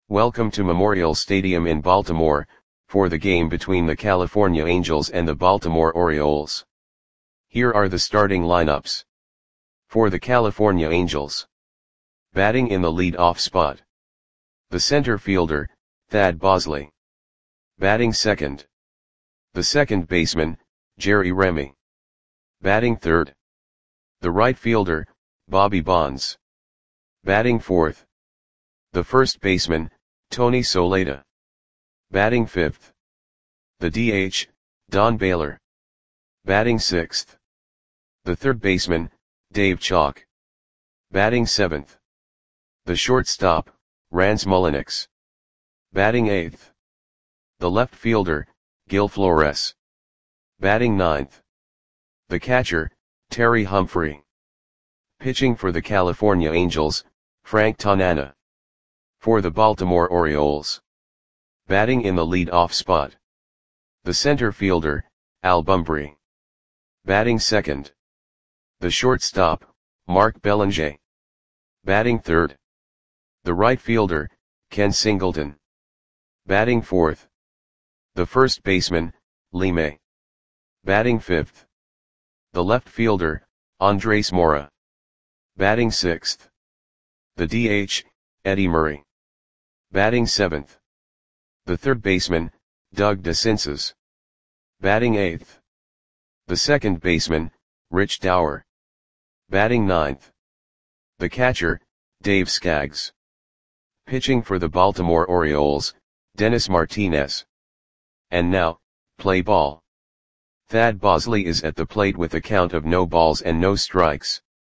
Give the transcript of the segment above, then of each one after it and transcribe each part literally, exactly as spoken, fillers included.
Welcome to Memorial Stadium in Baltimore, for the game between the California Angels and the Baltimore Orioles. Here are the starting lineups. For the California Angels. Batting in the lead-off spot. The center fielder, Thad Bosley. Batting second. The second baseman, Jerry Remy. Batting third. The right fielder, Bobby Bonds. Batting fourth. The first baseman, Tony Soleta. Batting fifth. The D H, Don Baylor. Batting sixth. The third baseman, Dave Chalk. Batting seventh. The shortstop, Rance Mulliniks. Batting eighth. The left fielder, Gil Flores. Batting ninth. The catcher, Terry Humphrey. Pitching for the California Angels, Frank Tanana. For the Baltimore Orioles. Batting in the lead-off spot. The center fielder, Al Bumbry. Batting second. The shortstop, Mark Belanger. Batting third. The right fielder, Ken Singleton. Batting fourth. The first baseman, Lee May. Batting fifth. The left fielder, Andres Mora. Batting sixth. The D H, Eddie Murray. Batting seventh. The third baseman, Doug DeCinces. Batting eighth. The second baseman, Rich Dower. Batting ninth. The catcher, Dave Skaggs. Pitching for the Baltimore Orioles, Dennis Martinez. And now, play ball. Thad Bosley is at the plate with a count of no balls and no strikes.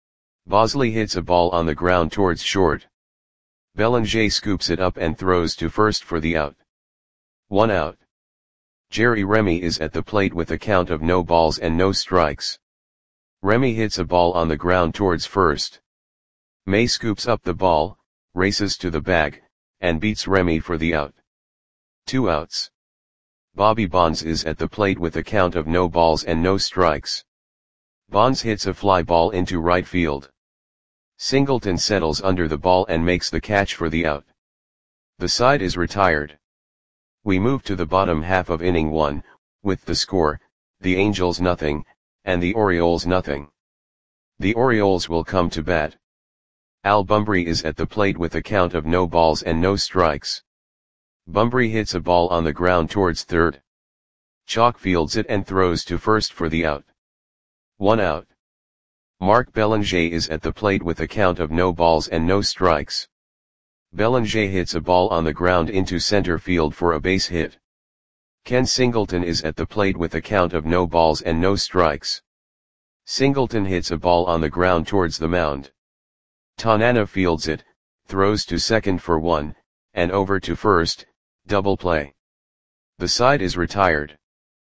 Bosley hits a ball on the ground towards short. Belanger scoops it up and throws to first for the out. One out. Jerry Remy is at the plate with a count of no balls and no strikes. Remy hits a ball on the ground towards first. May scoops up the ball, races to the bag, and beats Remy for the out. Two outs. Bobby Bonds is at the plate with a count of no balls and no strikes. Bonds hits a fly ball into right field. Singleton settles under the ball and makes the catch for the out. The side is retired. We move to the bottom half of inning one, with the score, the Angels nothing, and the Orioles nothing. The Orioles will come to bat. Al Bumbry is at the plate with a count of no balls and no strikes. Bumbry hits a ball on the ground towards third. Chalk fields it and throws to first for the out. One out. Mark Belanger is at the plate with a count of no balls and no strikes. Belanger hits a ball on the ground into center field for a base hit. Ken Singleton is at the plate with a count of no balls and no strikes. Singleton hits a ball on the ground towards the mound. Tanana fields it, throws to second for one, and over to first, double play. The side is retired.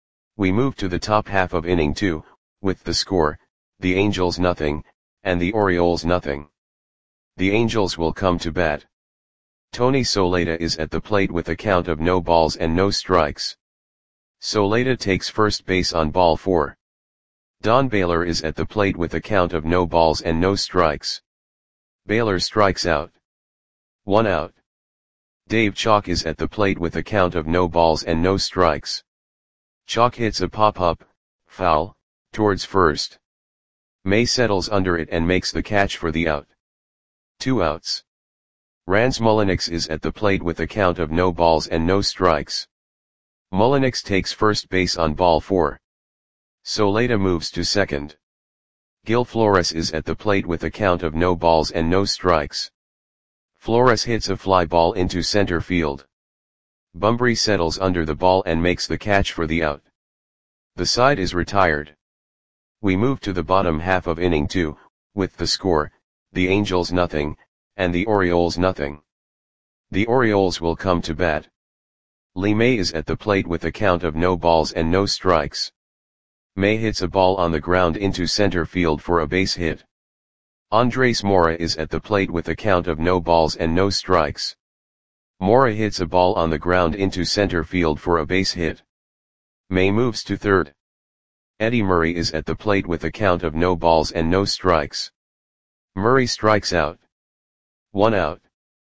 We move to the top half of inning two, with the score, the Angels nothing, and the Orioles nothing. The Angels will come to bat. Tony Soleta is at the plate with a count of no balls and no strikes. Soleta takes first base on ball four. Don Baylor is at the plate with a count of no balls and no strikes. Baylor strikes out. One out. Dave Chalk is at the plate with a count of no balls and no strikes. Chalk hits a pop-up, foul, towards first. May settles under it and makes the catch for the out. Two outs. Rance Mulliniks is at the plate with a count of no balls and no strikes. Mulliniks takes first base on ball four. Soleta moves to second. Gil Flores is at the plate with a count of no balls and no strikes. Flores hits a fly ball into center field. Bumbry settles under the ball and makes the catch for the out. The side is retired. We move to the bottom half of inning two, with the score, the Angels nothing, and the Orioles nothing. The Orioles will come to bat. Lee May is at the plate with a count of no balls and no strikes. May hits a ball on the ground into center field for a base hit. Andres Mora is at the plate with a count of no balls and no strikes. Mora hits a ball on the ground into center field for a base hit. May moves to third. Eddie Murray is at the plate with a count of no balls and no strikes. Murray strikes out. One out.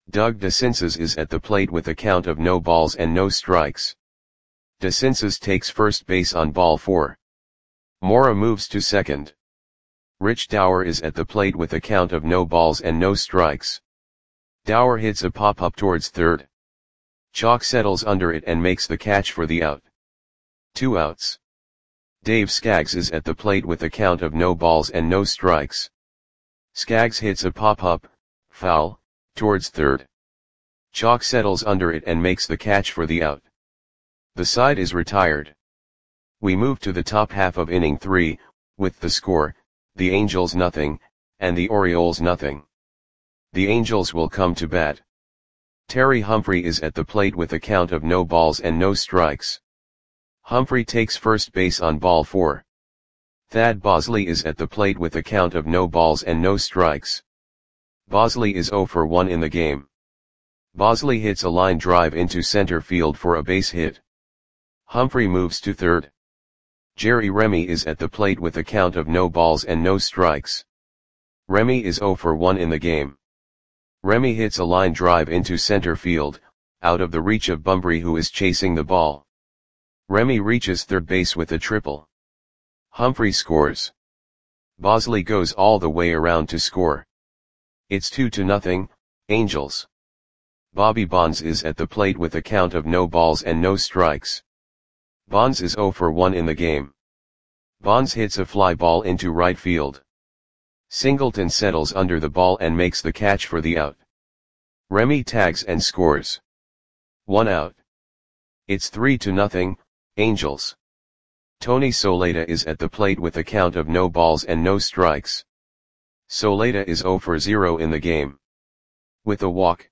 Doug DeCinces is at the plate with a count of no balls and no strikes. DeCinces takes first base on ball four. Mora moves to second. Rich Dauer is at the plate with a count of no balls and no strikes. Dauer hits a pop-up towards third. Chalk settles under it and makes the catch for the out. Two outs. Dave Skaggs is at the plate with a count of no balls and no strikes. Skaggs hits a pop-up, foul, towards third. Chalk settles under it and makes the catch for the out. The side is retired. We move to the top half of inning three, with the score, the Angels nothing, and the Orioles nothing. The Angels will come to bat. Terry Humphrey is at the plate with a count of no balls and no strikes. Humphrey takes first base on ball four. Thad Bosley is at the plate with a count of no balls and no strikes. Bosley is zero for one in the game. Bosley hits a line drive into center field for a base hit. Humphrey moves to third. Jerry Remy is at the plate with a count of no balls and no strikes. Remy is zero for one in the game. Remy hits a line drive into center field, out of the reach of Bunbury, who is chasing the ball. Remy reaches third base with a triple. Humphrey scores. Bosley goes all the way around to score. It's two to nothing, Angels. Bobby Bonds is at the plate with a count of no balls and no strikes. Bonds is zero for one in the game. Bonds hits a fly ball into right field. Singleton settles under the ball and makes the catch for the out. Remy tags and scores. One out. It's three to nothing, Angels. Tony Soleta is at the plate with a count of no balls and no strikes. Soleta is zero for zero in the game. With a walk.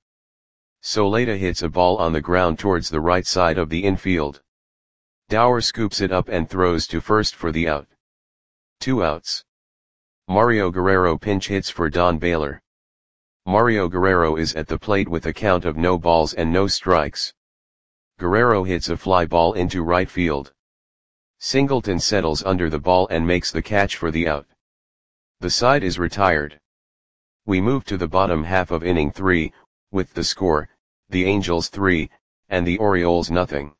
Soleta hits a ball on the ground towards the right side of the infield. Dauer scoops it up and throws to first for the out. Two outs. Mario Guerrero pinch hits for Don Baylor. Mario Guerrero is at the plate with a count of no balls and no strikes. Guerrero hits a fly ball into right field. Singleton settles under the ball and makes the catch for the out. The side is retired. We move to the bottom half of inning three, with the score, the Angels three, and the Orioles nothing.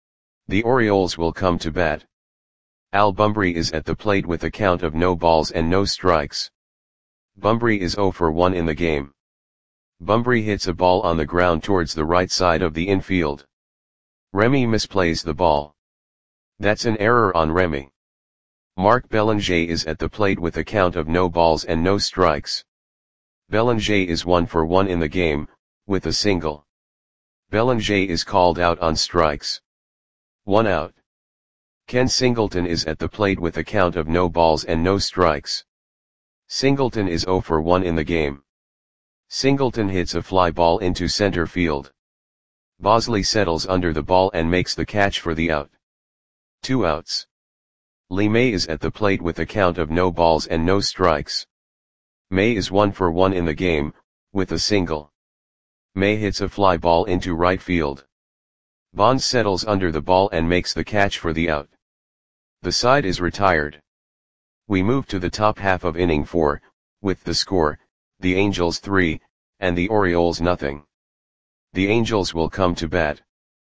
The Orioles will come to bat. Al Bunbury is at the plate with a count of no balls and no strikes. Bunbury is zero for one in the game. Bunbury hits a ball on the ground towards the right side of the infield. Remy misplays the ball. That's an error on Remy. Mark Belanger is at the plate with a count of no balls and no strikes. Belanger is one for one in the game, with a single. Belanger is called out on strikes. One out. Ken Singleton is at the plate with a count of no balls and no strikes. Singleton is zero for one in the game. Singleton hits a fly ball into center field. Bosley settles under the ball and makes the catch for the out. Two outs. Lee May is at the plate with a count of no balls and no strikes. May is one for one in the game, with a single. May hits a fly ball into right field. Bonds settles under the ball and makes the catch for the out. The side is retired. We move to the top half of inning four, with the score, the Angels three, and the Orioles nothing. The Angels will come to bat.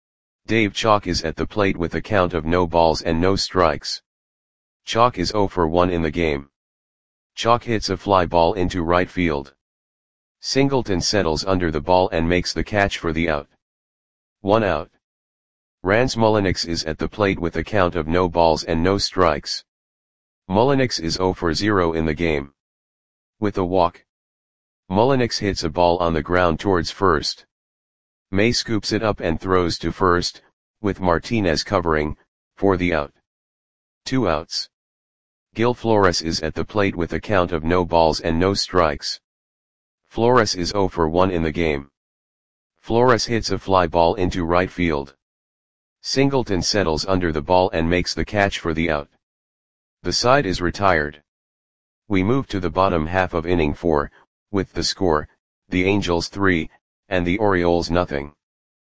Dave Chalk is at the plate with a count of no balls and no strikes. Chalk is zero for one in the game. Chalk hits a fly ball into right field. Singleton settles under the ball and makes the catch for the out. One out. Rance Mulliniks is at the plate with a count of no balls and no strikes. Mulliniks is zero for zero in the game. With a walk. Mulliniks hits a ball on the ground towards first. May scoops it up and throws to first, with Martinez covering, for the out. Two outs. Gil Flores is at the plate with a count of no balls and no strikes. Flores is zero for one in the game. Flores hits a fly ball into right field. Singleton settles under the ball and makes the catch for the out. The side is retired. We move to the bottom half of inning four, with the score, the Angels three, and the Orioles nothing.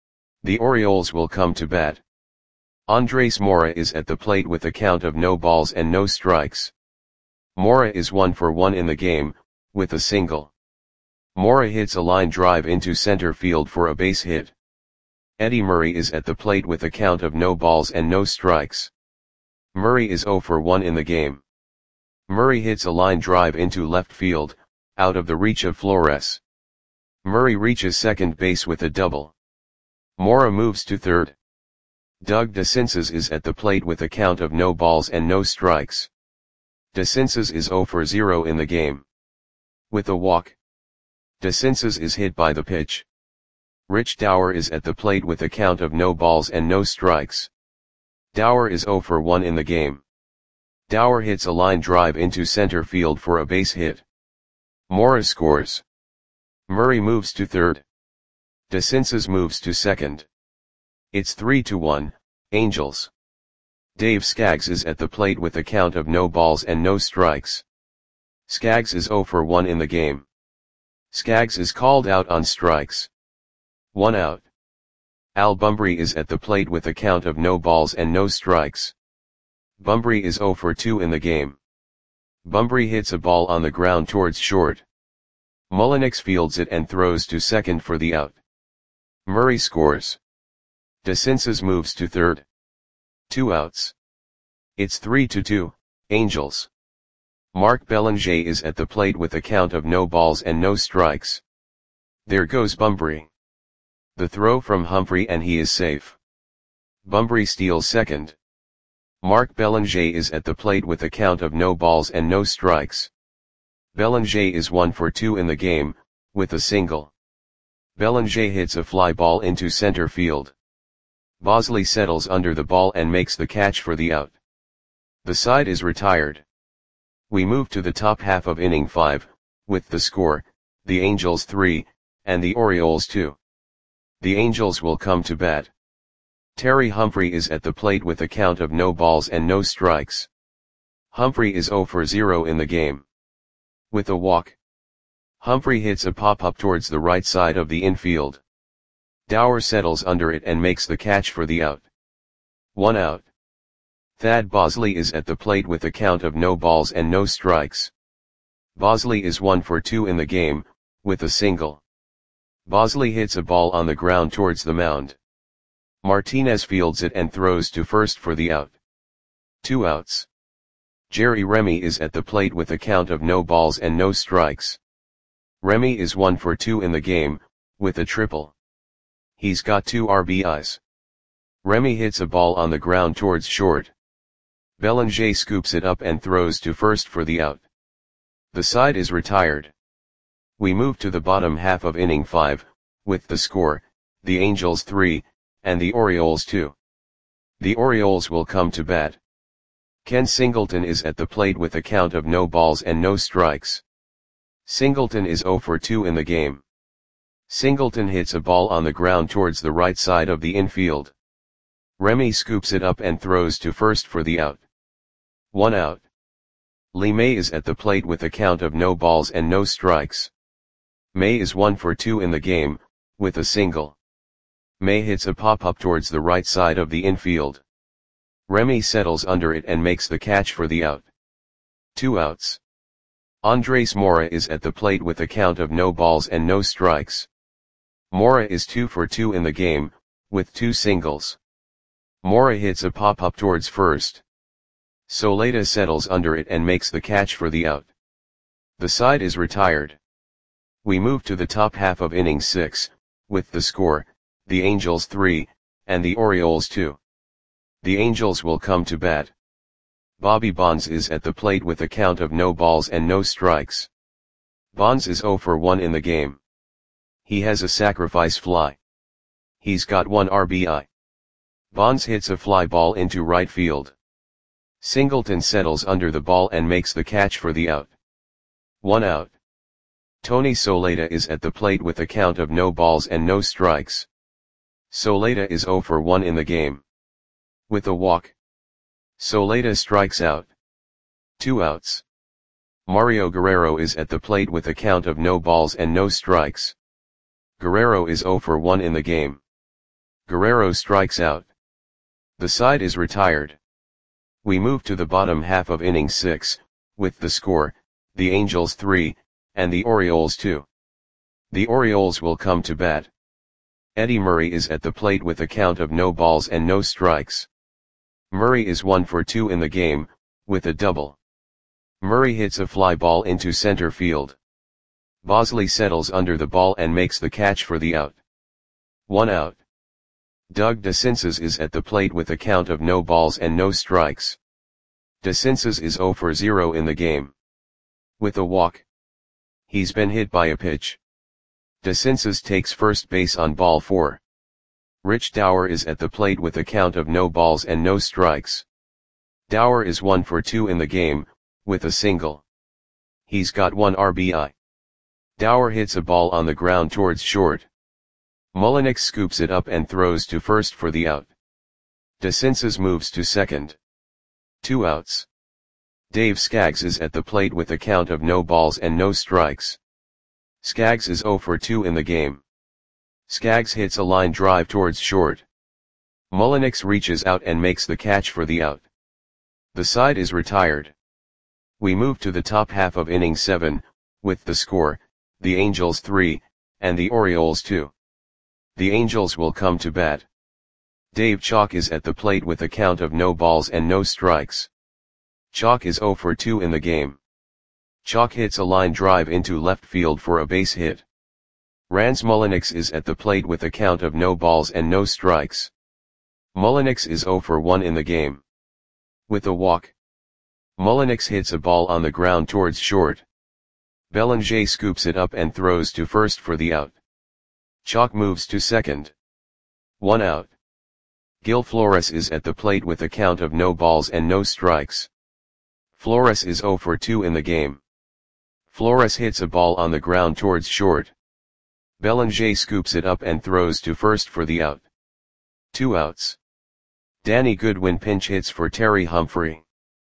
The Orioles will come to bat. Andres Mora is at the plate with a count of no balls and no strikes. Mora is one for one in the game, with a single. Mora hits a line drive into center field for a base hit. Eddie Murray is at the plate with a count of no balls and no strikes. Murray is zero for one in the game. Murray hits a line drive into left field, out of the reach of Flores. Murray reaches second base with a double. Mora moves to third. Doug DeCinces is at the plate with a count of no balls and no strikes. DeCinces is zero for zero in the game. With a walk, DeCinces is hit by the pitch. Rich Dauer is at the plate with a count of no balls and no strikes. Dauer is zero for one in the game. Dauer hits a line drive into center field for a base hit. Mora scores. Murray moves to third. DeCinces moves to second. It's three to one, Angels. Dave Skaggs is at the plate with a count of no balls and no strikes. Skaggs is zero for one in the game. Skaggs is called out on strikes. One out. Al Bumbry is at the plate with a count of no balls and no strikes. Bumbry is zero for two in the game. Bumbry hits a ball on the ground towards short. Mullenix fields it and throws to second for the out. Murray scores. DeCinces moves to third. Two outs. It's three to two, Angels. Mark Belanger is at the plate with a count of no balls and no strikes. There goes Bumbry. The throw from Humphrey and he is safe. Bumbry steals second. Mark Belanger is at the plate with a count of no balls and no strikes. Belanger is one for two in the game, with a single. Belanger hits a fly ball into center field. Bosley settles under the ball and makes the catch for the out. The side is retired. We move to the top half of inning five, with the score, the Angels three, and the Orioles two. The Angels will come to bat. Terry Humphrey is at the plate with a count of no balls and no strikes. Humphrey is zero for zero in the game. With a walk, Humphrey hits a pop-up towards the right side of the infield. Dauer settles under it and makes the catch for the out. One out. Thad Bosley is at the plate with a count of no balls and no strikes. Bosley is one for two in the game, with a single. Bosley hits a ball on the ground towards the mound. Martinez fields it and throws to first for the out. Two outs. Jerry Remy is at the plate with a count of no balls and no strikes. Remy is one for two in the game, with a triple. He's got two R B Is. Remy hits a ball on the ground towards short. Belanger scoops it up and throws to first for the out. The side is retired. We move to the bottom half of inning five, with the score, the Angels three, and the Orioles two. The Orioles will come to bat. Ken Singleton is at the plate with a count of no balls and no strikes. Singleton is zero for two in the game. Singleton hits a ball on the ground towards the right side of the infield. Remy scoops it up and throws to first for the out. One out. Lee May is at the plate with a count of no balls and no strikes. May is one for two in the game, with a single. May hits a pop-up towards the right side of the infield. Remy settles under it and makes the catch for the out. Two outs. Andres Mora is at the plate with a count of no balls and no strikes. Mora is two for two in the game, with two singles. Mora hits a pop-up towards first. Soleta settles under it and makes the catch for the out. The side is retired. We move to the top half of inning six, with the score, the Angels three, and the Orioles two. The Angels will come to bat. Bobby Bonds is at the plate with a count of no balls and no strikes. Bonds is zero for one in the game. He has a sacrifice fly. He's got one R B I. Bonds hits a fly ball into right field. Singleton settles under the ball and makes the catch for the out. One out. Tony Soleta is at the plate with a count of no balls and no strikes. Soleta is zero for one in the game. With a walk, Soleta strikes out. Two outs. Mario Guerrero is at the plate with a count of no balls and no strikes. Guerrero is zero for one in the game. Guerrero strikes out. The side is retired. We move to the bottom half of inning six, with the score, the Angels three, and the Orioles two. The Orioles will come to bat. Eddie Murray is at the plate with a count of no balls and no strikes. Murray is one for two in the game, with a double. Murray hits a fly ball into center field. Bosley settles under the ball and makes the catch for the out. One out. Doug DeCinces is at the plate with a count of no balls and no strikes. DeCinces is zero for zero in the game. With a walk. He's been hit by a pitch. DeCinces takes first base on ball four. Rich Dauer is at the plate with a count of no balls and no strikes. Dauer is one for two in the game, with a single. He's got one R B I. Dauer hits a ball on the ground towards short. Mullenix scoops it up and throws to first for the out. DeCinces moves to second. Two outs. Dave Skaggs is at the plate with a count of no balls and no strikes. Skaggs is zero for two in the game. Skaggs hits a line drive towards short. Mullenix reaches out and makes the catch for the out. The side is retired. We move to the top half of inning seven, with the score, the Angels three, and the Orioles two. The Angels will come to bat. Dave Chalk is at the plate with a count of no balls and no strikes. Chalk is zero for two in the game. Chalk hits a line drive into left field for a base hit. Rance Mullenix is at the plate with a count of no balls and no strikes. Mullenix is zero for one in the game. With a walk. Mullenix hits a ball on the ground towards short. Bellinger scoops it up and throws to first for the out. Chalk moves to second. One out. Gil Flores is at the plate with a count of no balls and no strikes. Flores is zero for two in the game. Flores hits a ball on the ground towards short. Bellinger scoops it up and throws to first for the out. Two outs. Danny Goodwin pinch hits for Terry Humphrey.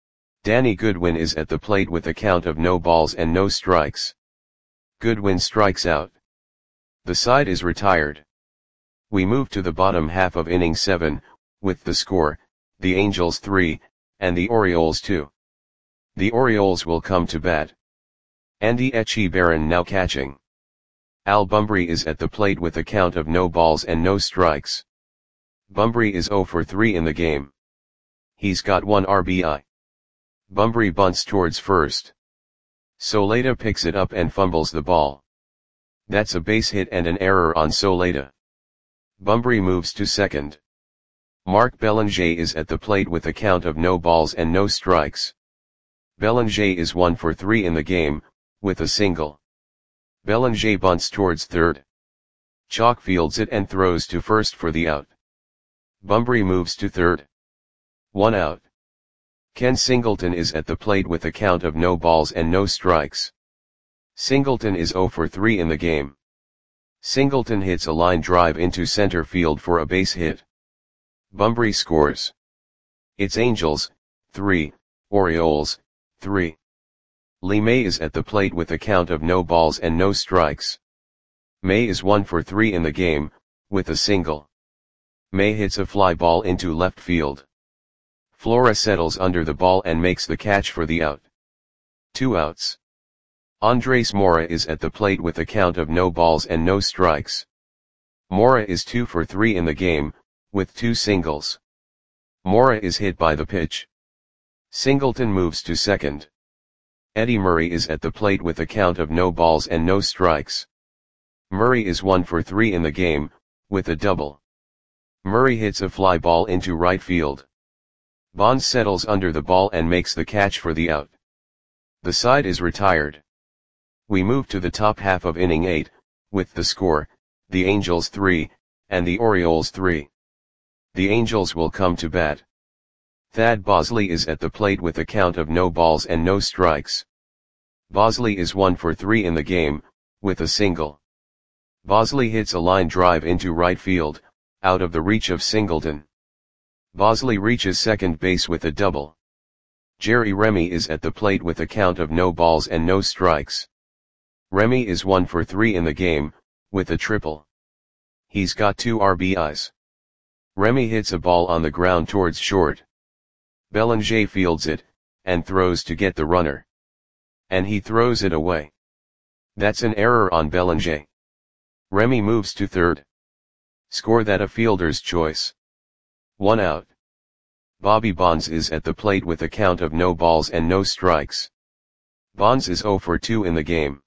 Danny Goodwin is at the plate with a count of no balls and no strikes. Goodwin strikes out. The side is retired. We move to the bottom half of inning seven, with the score, the Angels three, and the Orioles two. The Orioles will come to bat. Andy Etchebarren now catching. Al Bumbry is at the plate with a count of no balls and no strikes. Bumbry is zero for three in the game. He's got one R B I. Bumbry bunts towards first. Soleta picks it up and fumbles the ball. That's a base hit and an error on Soleta. Bumbry moves to second. Mark Bellinger is at the plate with a count of no balls and no strikes. Bellinger is one for three in the game, with a single. Bellinger bunts towards third. Chalk fields it and throws to first for the out. Bumbry moves to third. One out. Ken Singleton is at the plate with a count of no balls and no strikes. Singleton is zero for three in the game. Singleton hits a line drive into center field for a base hit. Bumbry scores. It's Angels, three, Orioles, three. Lee May is at the plate with a count of no balls and no strikes. May is one for three in the game, with a single. May hits a fly ball into left field. Flora settles under the ball and makes the catch for the out. Two outs. Andres Mora is at the plate with a count of no balls and no strikes. Mora is two for three in the game, with two singles. Mora is hit by the pitch. Singleton moves to second. Eddie Murray is at the plate with a count of no balls and no strikes. Murray is one for three in the game, with a double. Murray hits a fly ball into right field. Bonds settles under the ball and makes the catch for the out. The side is retired. We move to the top half of inning eight, with the score, the Angels three, and the Orioles three. The Angels will come to bat. Thad Bosley is at the plate with a count of no balls and no strikes. Bosley is one for three in the game, with a single. Bosley hits a line drive into right field, out of the reach of Singleton. Bosley reaches second base with a double. Jerry Remy is at the plate with a count of no balls and no strikes. Remy is one for three in the game, with a triple. He's got two R B Is. Remy hits a ball on the ground towards short. Bellinger fields it, and throws to get the runner. And he throws it away. That's an error on Bellinger. Remy moves to third. Score that a fielder's choice. One out. Bobby Bonds is at the plate with a count of no balls and no strikes. Bonds is oh for two in the game.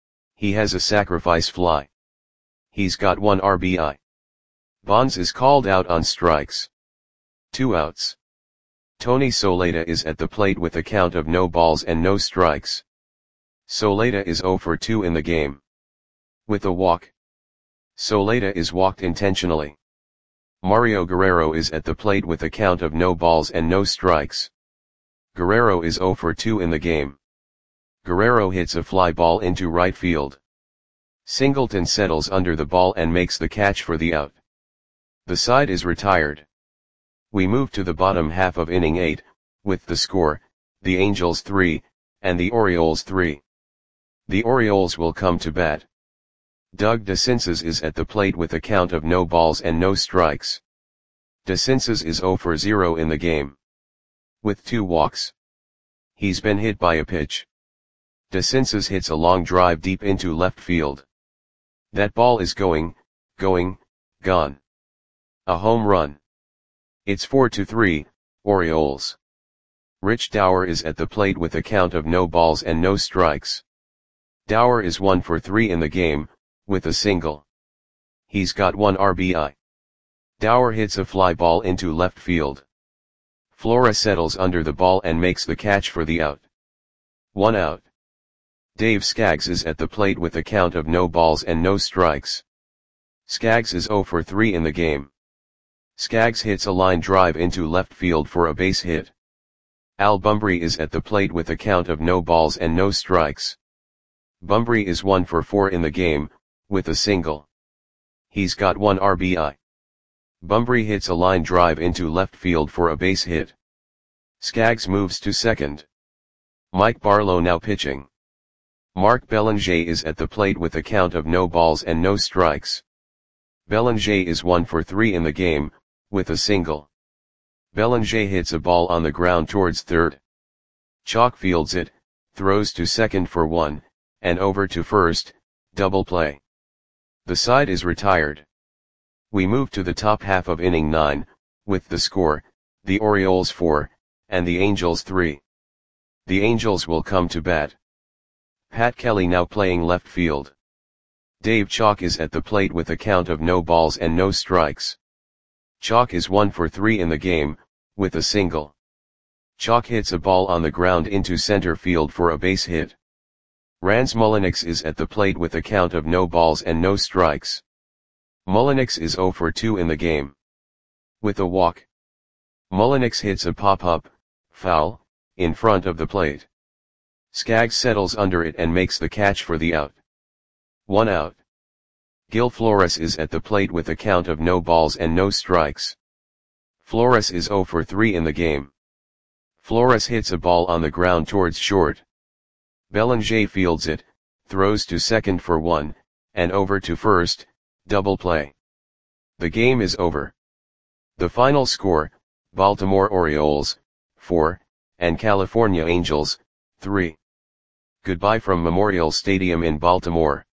He has a sacrifice fly. He's got one R B I. Bonds is called out on strikes. Two outs. Tony Soleta is at the plate with a count of no balls and no strikes. Soleta is oh for two in the game. With a walk. Soleta is walked intentionally. Mario Guerrero is at the plate with a count of no balls and no strikes. Guerrero is oh for two in the game. Guerrero hits a fly ball into right field. Singleton settles under the ball and makes the catch for the out. The side is retired. We move to the bottom half of inning eight, with the score, the Angels three, and the Orioles three. The Orioles will come to bat. Doug DeCinces is at the plate with a count of no balls and no strikes. DeCinces is oh for zero in the game. With two walks. He's been hit by a pitch. DeCinces hits a long drive deep into left field. That ball is going, going, gone. A home run. It's four to three, Orioles. Rich Dauer is at the plate with a count of no balls and no strikes. Dauer is one for three in the game, with a single. He's got one R B I. Dauer hits a fly ball into left field. Flora settles under the ball and makes the catch for the out. One out. Dave Skaggs is at the plate with a count of no balls and no strikes. Skaggs is oh for three in the game. Skaggs hits a line drive into left field for a base hit. Al Bumbry is at the plate with a count of no balls and no strikes. Bumbry is one for four in the game, with a single. He's got one R B I. Bumbry hits a line drive into left field for a base hit. Skaggs moves to second. Mike Barlow now pitching. Mark Belanger is at the plate with a count of no balls and no strikes. Belanger is one for three in the game, with a single. Belanger hits a ball on the ground towards third. Chalk fields it, throws to second for one, and over to first, double play. The side is retired. We move to the top half of inning nine, with the score, the Orioles four, and the Angels three. The Angels will come to bat. Pat Kelly now playing left field. Dave Chalk is at the plate with a count of no balls and no strikes. Chalk is one for three in the game, with a single. Chalk hits a ball on the ground into center field for a base hit. Rans Mulliniks is at the plate with a count of no balls and no strikes. Mulliniks is oh for two in the game. With a walk. Mulliniks hits a pop-up, foul, in front of the plate. Skaggs settles under it and makes the catch for the out. One out. Gil Flores is at the plate with a count of no balls and no strikes. Flores is oh for three in the game. Flores hits a ball on the ground towards short. Belanger fields it, throws to second for one, and over to first, double play. The game is over. The final score, Baltimore Orioles, four, and California Angels, three. Goodbye from Memorial Stadium in Baltimore.